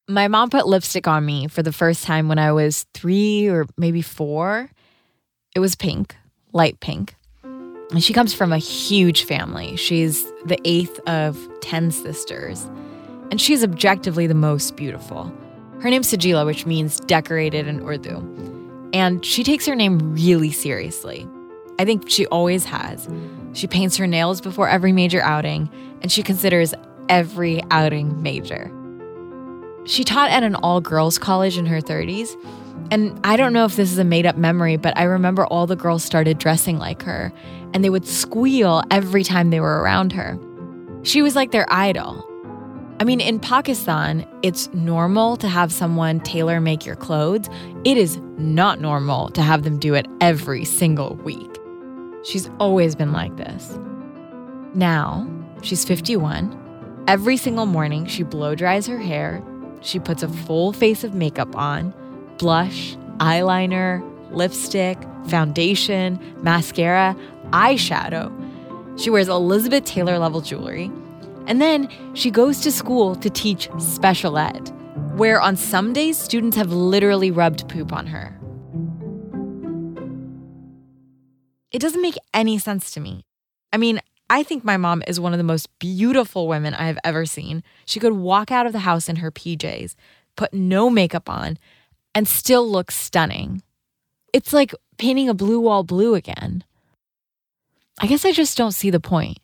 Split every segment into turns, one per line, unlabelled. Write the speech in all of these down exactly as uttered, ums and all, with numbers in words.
My mom put lipstick on me for the first time when I was three or maybe four. It was pink, light pink. And she comes from a huge family. She's the eighth of ten sisters. And she's objectively the most beautiful. Her name's Sajila, which means decorated in Urdu. And she takes her name really seriously. I think she always has. She paints her nails before every major outing, and she considers every outing major. She taught at an all-girls college in her thirties, and I don't know if this is a made-up memory, but I remember all the girls started dressing like her, and they would squeal every time they were around her. She was like their idol. I mean, in Pakistan, it's normal to have someone tailor-make your clothes. It is not normal to have them do it every single week. She's always been like this. Now, she's fifty-one. Every single morning, she blow-dries her hair. She puts a full face of makeup on, blush, eyeliner, lipstick, foundation, mascara, eyeshadow. She wears Elizabeth Taylor-level jewelry. And then she goes to school to teach special ed, where on some days, students have literally rubbed poop on her. It doesn't make any sense to me. I mean, I think my mom is one of the most beautiful women I have ever seen. She could walk out of the house in her P Js, put no makeup on, and still look stunning. It's like painting a blue wall blue again. I guess I just don't see the point.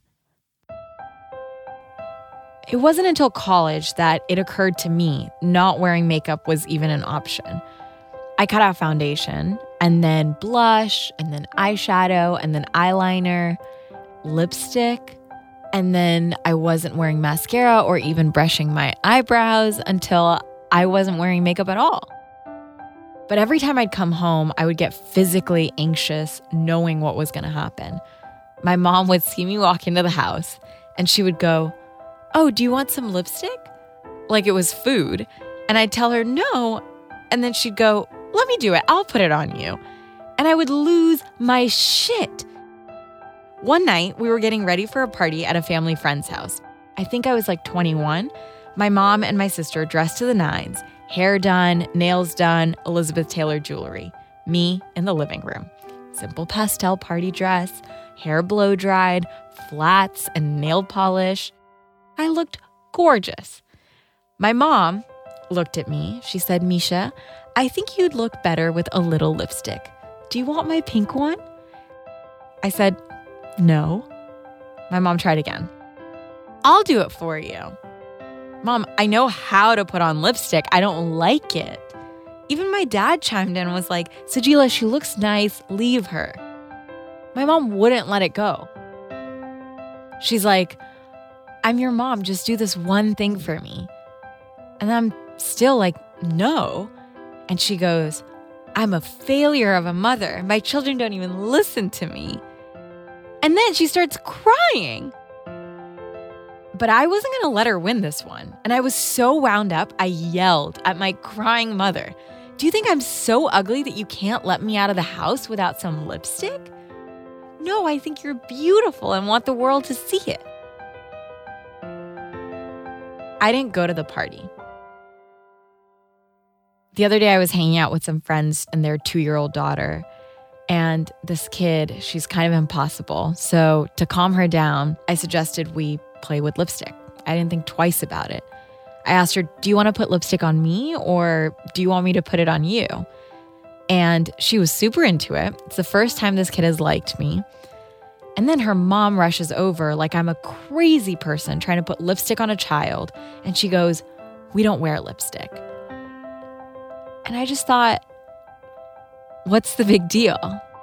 It wasn't until college that it occurred to me not wearing makeup was even an option. I cut out foundation, and then blush, and then eyeshadow, and then eyeliner, lipstick, and then I wasn't wearing mascara or even brushing my eyebrows until I wasn't wearing makeup at all. But every time I'd come home, I would get physically anxious knowing what was going to happen. My mom would see me walk into the house, and she would go, "Oh, do you want some lipstick?" Like it was food. And I'd tell her no. And then she'd go, "Let me do it. I'll put it on you." And I would lose my shit. One night, we were getting ready for a party at a family friend's house. I think I was like twenty-one. My mom and my sister dressed to the nines, hair done, nails done, Elizabeth Taylor jewelry. Me in the living room. Simple pastel party dress, hair blow dried, flats and nail polish. I looked gorgeous. My mom looked at me. She said, "Misha, I think you'd look better with a little lipstick. Do you want my pink one?" I said, "No." My mom tried again. "I'll do it for you." "Mom, I know how to put on lipstick. I don't like it." Even my dad chimed in and was like, "Sajila, she looks nice. Leave her." My mom wouldn't let it go. She's like, "I'm your mom. Just do this one thing for me." And I'm still like, "No." And she goes, "I'm a failure of a mother. My children don't even listen to me." And then she starts crying. But I wasn't going to let her win this one. And I was so wound up, I yelled at my crying mother, "Do you think I'm so ugly that you can't let me out of the house without some lipstick? No, I think you're beautiful and want the world to see it." I didn't go to the party. The other day I was hanging out with some friends and their two-year-old daughter. And this kid, she's kind of impossible. So to calm her down, I suggested we play with lipstick. I didn't think twice about it. I asked her, "Do you want to put lipstick on me or do you want me to put it on you?" And she was super into it. It's the first time this kid has liked me. And then her mom rushes over like I'm a crazy person trying to put lipstick on a child. And she goes, "We don't wear lipstick." And I just thought, what's the big deal?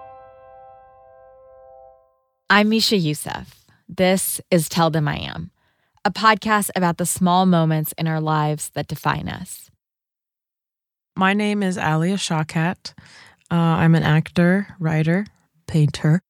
I'm Misha Youssef. This is Tell Them I Am, a podcast about the small moments in our lives that define us.
My name is Alia Shawkat. Uh, I'm an actor, writer, painter.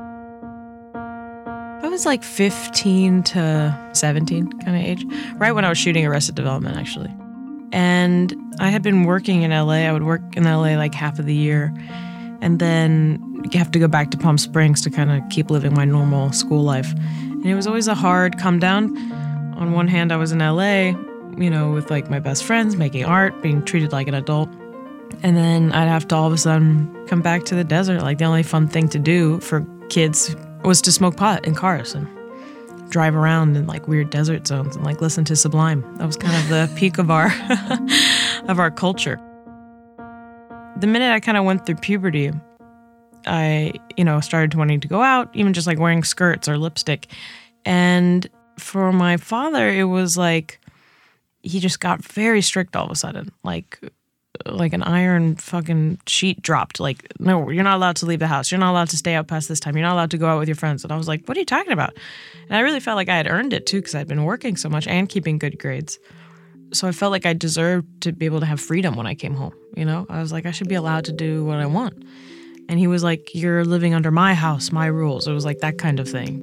I was like fifteen to seventeen kind of age, right when I was shooting Arrested Development, actually. And I had been working in L A. I would work in L A like half of the year and then have to go back to Palm Springs to kind of keep living my normal school life. And it was always a hard come down. On one hand, I was in L A you know, with like my best friends, making art, being treated like an adult. And then I'd have to all of a sudden come back to the desert. Like the only fun thing to do for kids was to smoke pot in cars and drive around in like weird desert zones and like listen to Sublime. That was kind of the peak of our of our culture. The minute I kind of went through puberty, I, you know, started wanting to go out, even just like wearing skirts or lipstick. And for my father, it was like he just got very strict all of a sudden. Like like an iron fucking sheet dropped. Like, no, you're not allowed to leave the house. You're not allowed to stay out past this time. You're not allowed to go out with your friends. And I was like, what are you talking about? And I really felt like I had earned it too, because I'd been working so much and keeping good grades. So I felt like I deserved to be able to have freedom when I came home. You know, I was like, I should be allowed to do what I want. And he was like, you're living under my house, my rules. It was like that kind of thing.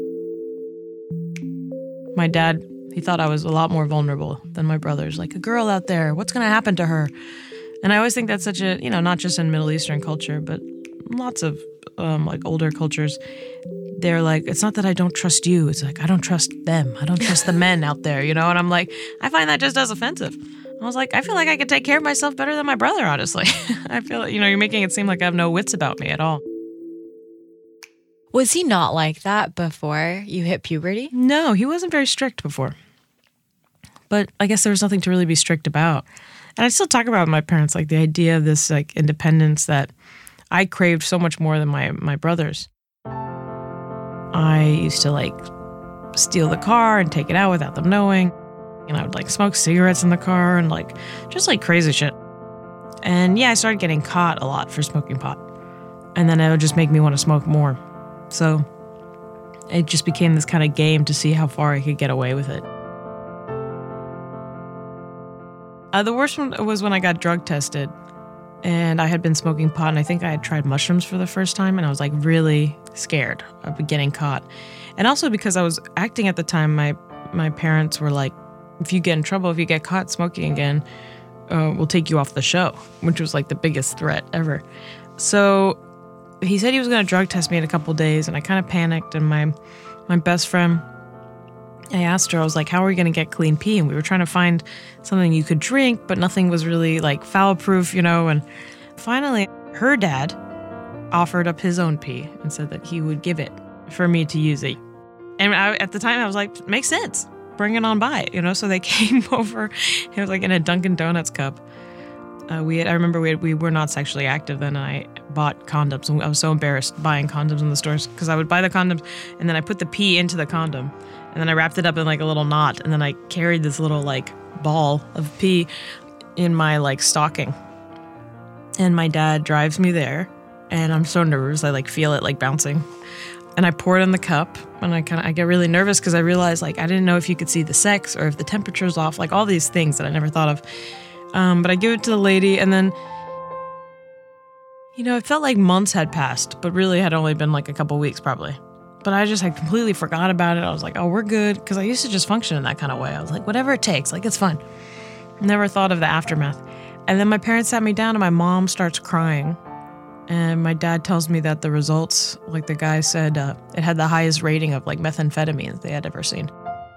My dad, he thought I was a lot more vulnerable than my brothers. Like, a girl out there, what's going to happen to her? And I always think that's such a, you know, not just in Middle Eastern culture, but lots of um, like older cultures. They're like, it's not that I don't trust you. It's like, I don't trust them. I don't trust the men out there, you know? And I'm like, I find that just as offensive. I was like, I feel like I could take care of myself better than my brother, honestly. I feel like, you know, you're making it seem like I have no wits about me at all.
Was he not like that before you hit puberty?
No, he wasn't very strict before. But I guess there was nothing to really be strict about. And I still talk about with my parents, like the idea of this like independence that I craved so much more than my, my brothers. I used to like steal the car and take it out without them knowing. And I would like smoke cigarettes in the car and like just like crazy shit. And yeah, I started getting caught a lot for smoking pot. And then it would just make me want to smoke more. So it just became this kind of game to see how far I could get away with it. Uh, the worst one was when I got drug tested and I had been smoking pot, and I think I had tried mushrooms for the first time, and I was like really scared of getting caught. And also because I was acting at the time, my my parents were like, if you get in trouble, if you get caught smoking again, uh, we'll take you off the show, which was like the biggest threat ever. So he said he was going to drug test me in a couple days, and I kind of panicked, and my my best friend, I asked her, I was like, how are we going to get clean pee? And we were trying to find something you could drink, but nothing was really like foul-proof, you know? And finally, her dad offered up his own pee and said that he would give it for me to use it. And I, at the time, I was like, makes sense. Bring it on by, you know? So they came over. It was like in a Dunkin' Donuts cup. Uh, we had, I remember we had, we were not sexually active then, and I bought condoms. And I was so embarrassed buying condoms in the stores because I would buy the condoms, and then I put the pee into the condom. And then I wrapped it up in like a little knot, and then I carried this little like ball of pee in my like stocking. And my dad drives me there, and I'm so nervous. I like feel it like bouncing. And I pour it in the cup, and I kind of I get really nervous because I realize like I didn't know if you could see the sex or if the temperature's off, like all these things that I never thought of. Um, but I give it to the lady, and then, you know, it felt like months had passed, but really had only been like a couple weeks probably. But I just had completely forgot about it. I was like, oh, we're good. Because I used to just function in that kind of way. I was like, whatever it takes. Like, it's fun. Never thought of the aftermath. And then my parents sat me down, and my mom starts crying. And my dad tells me that the results, like the guy said, uh, it had the highest rating of like methamphetamines they had ever seen.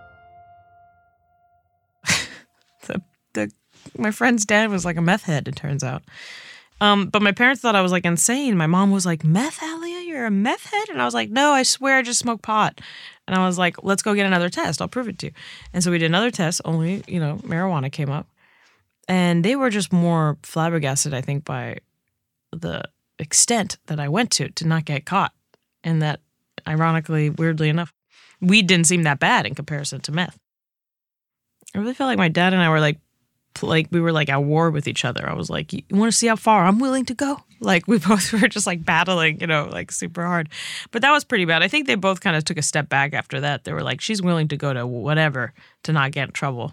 the, the, my friend's dad was like a meth head, it turns out. Um, but my parents thought I was like insane. My mom was like, meth, Alia? You're a meth head? And I was like, no, I swear I just smoke pot. And I was like, let's go get another test. I'll prove it to you. And so we did another test, only, you know, marijuana came up. And they were just more flabbergasted, I think, by the extent that I went to to not get caught. And that, ironically, weirdly enough, weed didn't seem that bad in comparison to meth. I really felt like my dad and I were like, like we were like at war with each other. I was like, you want to see how far I'm willing to go? Like we both were just like battling, you know, like super hard. But that was pretty bad. I think they both kind of took a step back after that. They were like, she's willing to go to whatever to not get in trouble.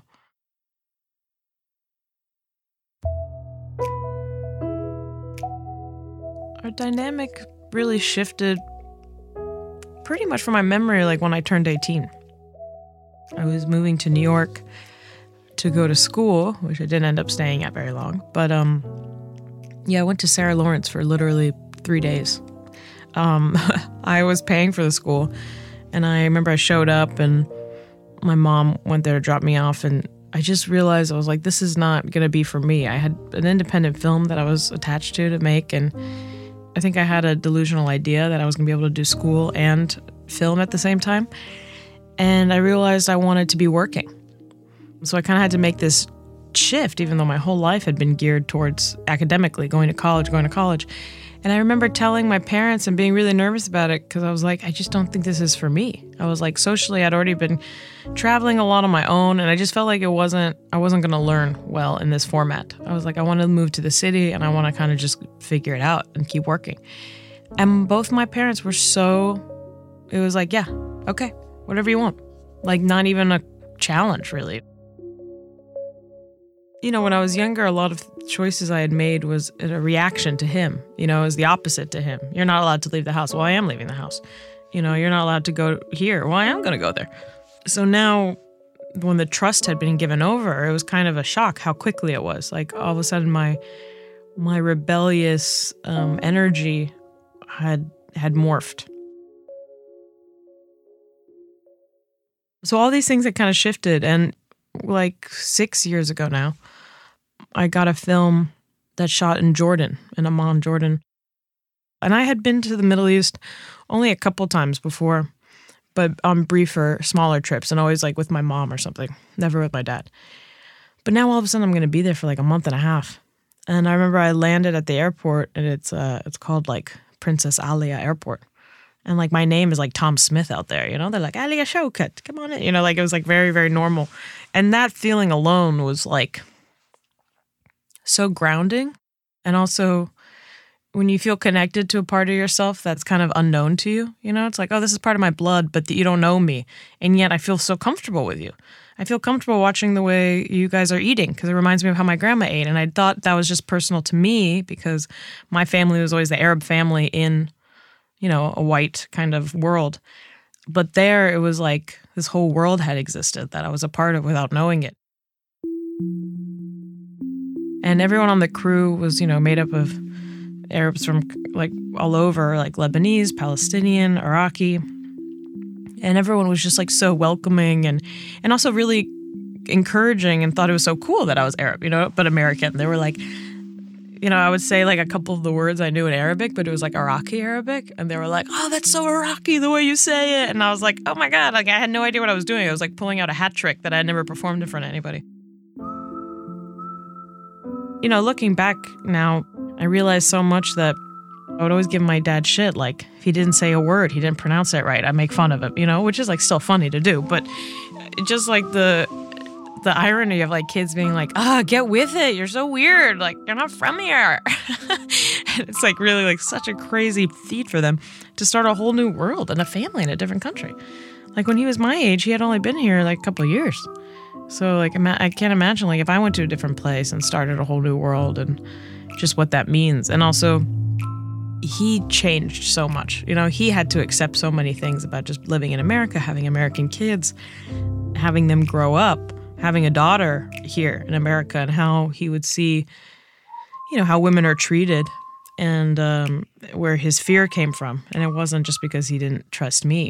Our dynamic really shifted pretty much from my memory, like when I turned eighteen. I was moving to New York to go to school, which I didn't end up staying at very long. But um, yeah, I went to Sarah Lawrence for literally three days. Um, I was paying for the school, and I remember I showed up, and my mom went there to drop me off, and I just realized I was like, this is not going to be for me. I had an independent film that I was attached to to make, and I think I had a delusional idea that I was going to be able to do school and film at the same time. And I realized I wanted to be working. So I kind of had to make this shift, even though my whole life had been geared towards academically, going to college, going to college. And I remember telling my parents and being really nervous about it because I was like, I just don't think this is for me. I was like, socially, I'd already been traveling a lot on my own, and I just felt like it wasn't, I wasn't going to learn well in this format. I was like, I want to move to the city and I want to kind of just figure it out and keep working. And both my parents were so, it was like, yeah, okay, whatever you want. Like, not even a challenge, really. You know, when I was younger, a lot of choices I had made was a reaction to him. You know, it was the opposite to him. You're not allowed to leave the house. Well, I am leaving the house. You know, you're not allowed to go here. Well, I am going to go there. So now, when the trust had been given over, it was kind of a shock how quickly it was. Like, all of a sudden, my my rebellious um, energy had had morphed. So all these things had kind of shifted, and like six years ago now, I got a film that shot in Jordan, in Amman, Jordan. And I had been to the Middle East only a couple times before, but on briefer, smaller trips, and always like with my mom or something, never with my dad. But now all of a sudden I'm going to be there for like a month and a half. And I remember I landed at the airport, and it's uh, it's called like Princess Alia Airport. And like my name is like Tom Smith out there, you know? They're like, Alia Shaukat, come on in. You know, like it was like very, very normal. And that feeling alone was like so grounding. And also when you feel connected to a part of yourself that's kind of unknown to you, you know? It's like, oh, this is part of my blood, but you don't know me. And yet I feel so comfortable with you. I feel comfortable watching the way you guys are eating because it reminds me of how my grandma ate. And I thought that was just personal to me because my family was always the Arab family in, you know, a white kind of world. But there it was like this whole world had existed that I was a part of without knowing it. And everyone on the crew was, you know, made up of Arabs from like all over, like Lebanese, Palestinian, Iraqi. And everyone was just like so welcoming and, and also really encouraging and thought it was so cool that I was Arab, you know, but American. They were like, you know, I would say like a couple of the words I knew in Arabic, but it was like Iraqi Arabic. And they were like, oh, that's so Iraqi the way you say it. And I was like, oh my God, like I had no idea what I was doing. I was like pulling out a hat trick that I had never performed in front of anybody. You know, looking back now, I realized so much that I would always give my dad shit. Like if he didn't say a word, he didn't pronounce it right, I make fun of him, you know, which is like still funny to do. But just like the... the irony of like kids being like, ah, oh, get with it. You're so weird. Like, you're not from here. It's like really like such a crazy feat for them to start a whole new world and a family in a different country. Like when he was my age, he had only been here like a couple of years. So like, I can't imagine like if I went to a different place and started a whole new world and just what that means. And also he changed so much. You know, he had to accept so many things about just living in America, having American kids, having them grow up, having a daughter here in America, and how he would see, you know, how women are treated and um, where his fear came from. And it wasn't just because he didn't trust me.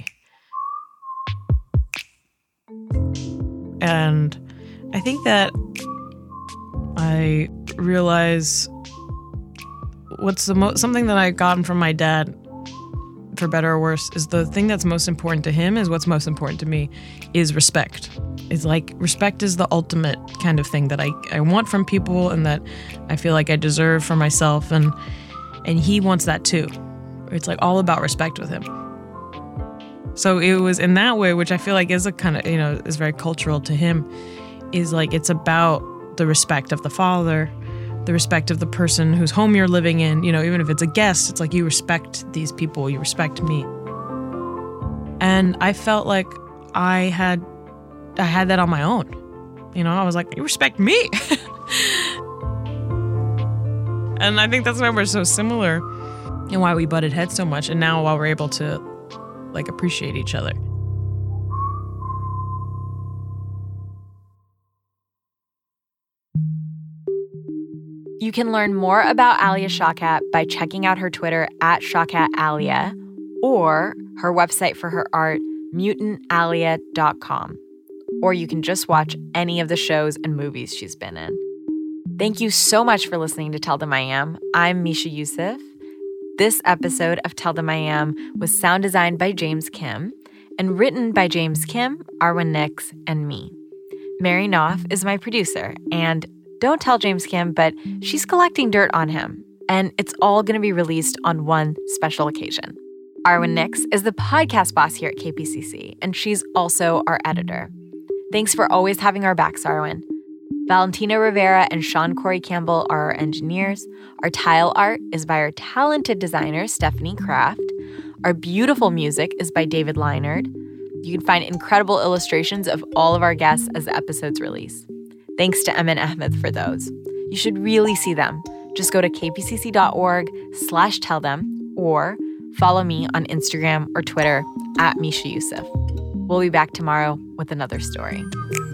And I think that I realize what's the most, something that I've gotten from my dad, for better or worse, is the thing that's most important to him is what's most important to me is respect. It's like respect is the ultimate kind of thing that I, I want from people and that I feel like I deserve for myself. And and he wants that too. It's like all about respect with him. So it was in that way, which I feel like is a kind of, you know, is very cultural to him, is like it's about the respect of the father, the respect of the person whose home you're living in. You know, even if it's a guest, it's like you respect these people, you respect me. And I felt like I had I had that on my own. You know, I was like, you respect me. And I think that's why we're so similar and why we butted heads so much. And now why we're able to like appreciate each other.
You can learn more about Alia Shaukat by checking out her Twitter at ShaukatAlia or her website for her art, mutant alia dot com. or you can just watch any of the shows and movies she's been in. Thank you so much for listening to Tell Them I Am. I'm Misha Euceph. This episode of Tell Them I Am was sound designed by James Kim and written by James Kim, Arwen Nix, and me. Mary Knopf is my producer, and don't tell James Kim, but she's collecting dirt on him, and it's all going to be released on one special occasion. Arwen Nix is the podcast boss here at K P C C, and she's also our editor. Thanks for always having our backs, Arwen. Valentina Rivera and Sean Corey Campbell are our engineers. Our tile art is by our talented designer, Stephanie Kraft. Our beautiful music is by David Leinard. You can find incredible illustrations of all of our guests as the episodes release. Thanks to Emin Ahmed for those. You should really see them. Just go to kpcc.org slash tell them or follow me on Instagram or Twitter at Misha Euceph. We'll be back tomorrow with another story.